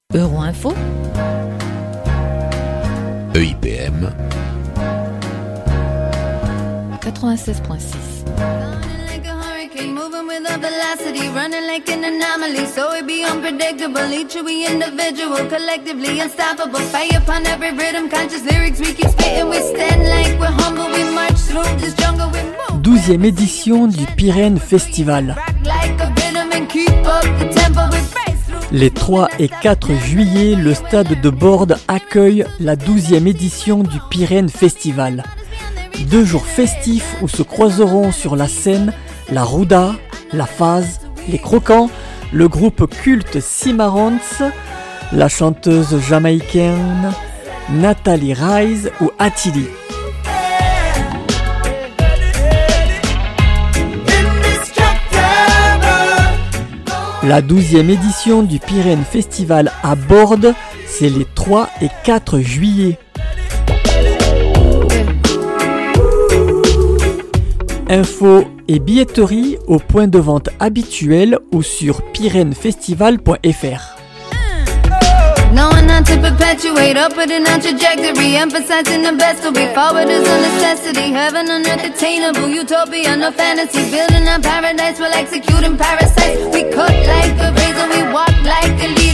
Euroinfo, EIPM 96.6. Moving with a velocity, running like an anomaly. So it be unpredictable, each we individual, collectively unstoppable. Fire upon every rhythm, conscious lyrics we keep spitting. We stand like we're humble, we march through this jungle, we move. 12e édition du Pyrène Festival. Rock like a rhythm and keep up the tempo, we race through. Les 3 et 4 juillet, le stade de Bordes accueille la 12e édition du Pyrène Festival. 2 jours festifs où se croiseront sur la scène la Rouda, la Phase, les Croquants, le groupe culte Cimarrons, la chanteuse jamaïcaine Nathalie Rise ou Attili. La 12e édition du Pyrène Festival à Bordes, c'est les 3 et 4 juillet. Infos et billetterie au point de vente habituel ou sur pyrenefestival.fr. Knowing not to perpetuate, upwarding our trajectory, emphasizing the best will be forward is a necessity. Heaven on earth attainable, utopia, no fantasy. Building our paradise while executing parasites. We cut like a razor, we walk like a leader.